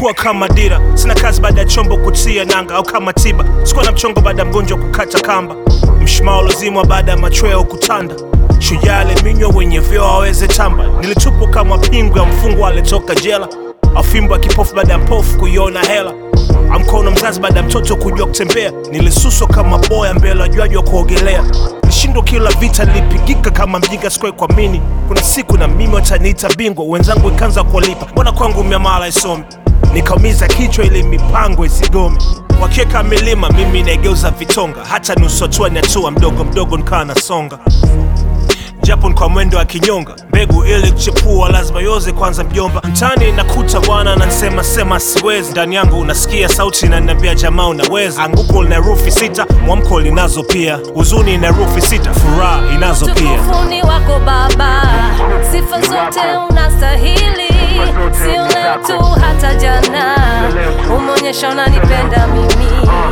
Umekuwa kama dira, sina kazi baada ya chombo kutia nanga, au kama tiba sikuwa na mchongo baada ya mgonjwa kukata kamba. Mshumaa ulozimwa baada ya machweo kutanda, shujaa minywa wenye vyeo aweze tamba. Nilitupwa kama pingu ya mfungwa alitoka jela, afimbo kipofu baada ya mpofu kuiona hela. Amkono mzazi baada ya mtoto kujua kutembea, nilisuswa kama boya mbele wajuaji wa kuogelea. Nishindo kila vita nilipigika kama mjinga sikuwahi kuamini kuna siku na mimi wataniita bingwa. Wenzangu ikanza kulipa, mbona kwangu miamala isomi? Nikaumiza kichwa ili mipango isigome. Wakiweka milima mimi naigeuza vitonga, hata nusu hatua ni hatua, mdogo mdogo nikawa nasonga. Japo kwa mwendo wa kinyonga, mbegu ili kuchepua lazima yoze kwanza mjomba. Mtani nakuta bwana na nisema sema siwezi, ndani yangu unasikia sauti na ninambia jamaa unaweza. Anguko lina rufi sita, mwamko linazo pia, huzuni ina rufi sita, furaha inazo pia. Utukufuni wako Baba, sifa zote unastahili, sio leo tu hata jana, umeonyesha unanipenda mimi.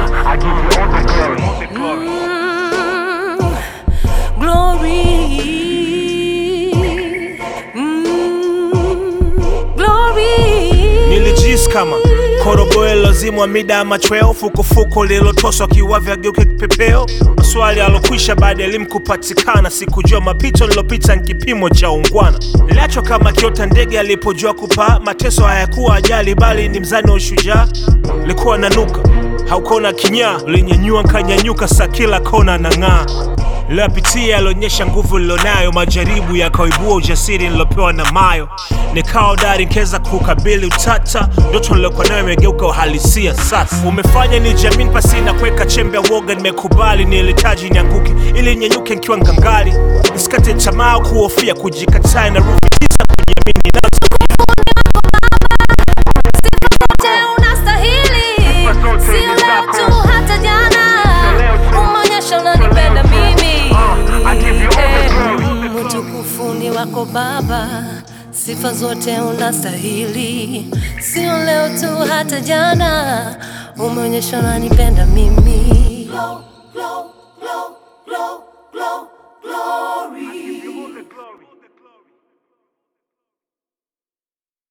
Nilijisi kama koroboe lozimwa mida ya machweo, fukufuku lilotoswa kiwavya geuke kipepeo. Maswali alokwisha baada elimu kupatikana, sikujua mapito nilopita nkipimo cha ungwana. Niliachwa kama kiota ndege alipojua kupaa, mateso hayakuwa ajali bali ni mzani wa ushujaa. Likuwa nanuka, haukona kinyaa, ulinyanyua nkanyanyuka, sa kila kona na ng'aa. Lilopitia yalionyesha nguvu nilonayo, majaribu yakaibua ujasiri nilopewa na mayo. Nikawa hodari nkeza kukabili utata, ndoto nilokuwa nayo imegeuka uhalisia sasa. Umefanya nijamini pasi na kuweka chembe ya woga, nimekubali nilihitaji nianguke ili nyenyuke nikiwa ngangari. Nisikate tamaa kuhofia kujikataa na rufi tisa kujiamini nazo. Utukufuni wako Baba, sifa zote unastahili, sio leo tu hata jana, umeonyesha unanipenda mimi. Glory.